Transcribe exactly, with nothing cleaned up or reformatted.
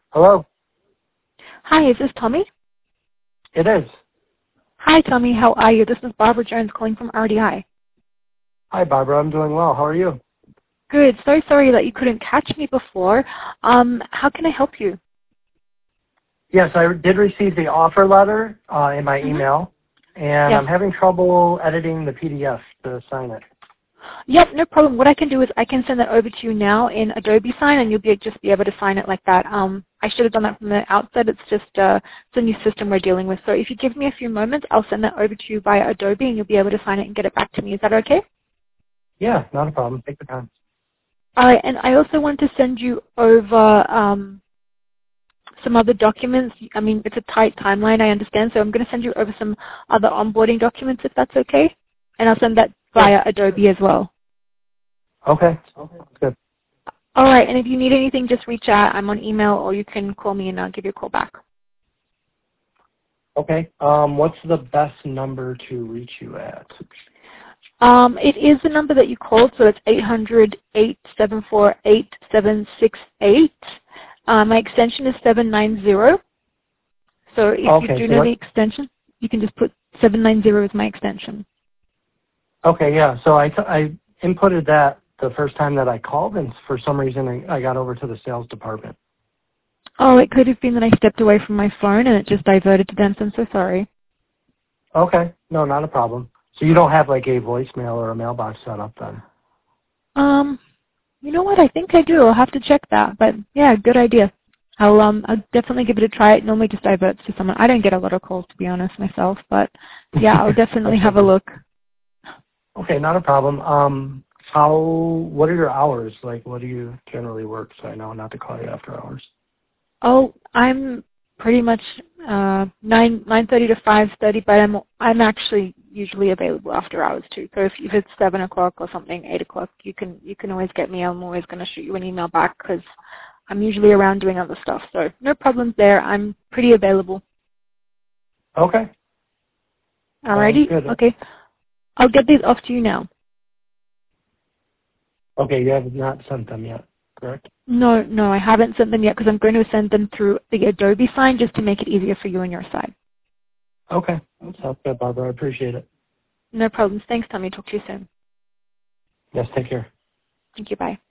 Hello? Hi, is this Tommy? It is. Hi, Tommy. How are you? This is Barbara Jones calling from R D I. Hi, Barbara. I'm doing well. How are you? Good. So sorry that you couldn't catch me before. Um, how can I help you? Yes, I did receive the offer letter uh, in my Mm-hmm. email, and Yes. I'm having trouble editing the P D F to sign it. Yep, no problem. What I can do is I can send that over to you now in Adobe Sign, and you'll be just be able to sign it like that. Um, I should have done that from the outset. It's just uh, it's a new system we're dealing with. So if you give me a few moments, I'll send that over to you via Adobe, and you'll be able to sign it and get it back to me. Is that okay? Yeah, not a problem. Take the time. All right, and I also want to send you over um, some other documents. I mean, it's a tight timeline, I understand, so I'm going to send you over some other onboarding documents if that's okay, and I'll send that via Adobe as well. Okay. Okay. Good. All right, and if you need anything, just reach out. I'm on email, or you can call me and I'll give you a call back. Okay. Um, what's the best number to reach you at? Um, it is the number that you called, so it's eight hundred, eight seven four, eight seven six eight. Uh, my extension is seven nine zero. So if Okay. you do So know what? the extension, you can just put seven nine zero as my extension. Okay. Yeah. So I, t- I inputted that the first time that I called, and for some reason I, I got over to the sales department. Oh, it could have been that I stepped away from my phone and it just diverted to them, so I'm so sorry. Okay. No, not a problem. So you don't have like a voicemail or a mailbox set up then? Um, you know what? I think I do. I'll have to check that. But yeah, good idea. I'll um I'll definitely give it a try. It normally just diverts to someone. I don't get a lot of calls, to be honest, myself. But yeah, I'll definitely have a look. Okay, not a problem. Um, how? What are your hours? Like, what do you generally work? So I know not to call you after hours. Oh, I'm pretty much uh nine nine thirty to five thirty, but I'm I'm actually usually available after hours too. So if, if it's seven o'clock or something, eight o'clock, you can you can always get me. I'm always going to shoot you an email back because I'm usually around doing other stuff. So no problems there. I'm pretty available. Okay, sounds Alrighty, good. okay. I'll get these off to you now. Okay, you have not sent them yet, correct? No, no, I haven't sent them yet because I'm going to send them through the Adobe Sign just to make it easier for you on your side. Okay, that sounds good, Barbara. I appreciate it. No problems. Thanks, Tommy. Talk to you soon. Yes, take care. Thank you. Bye.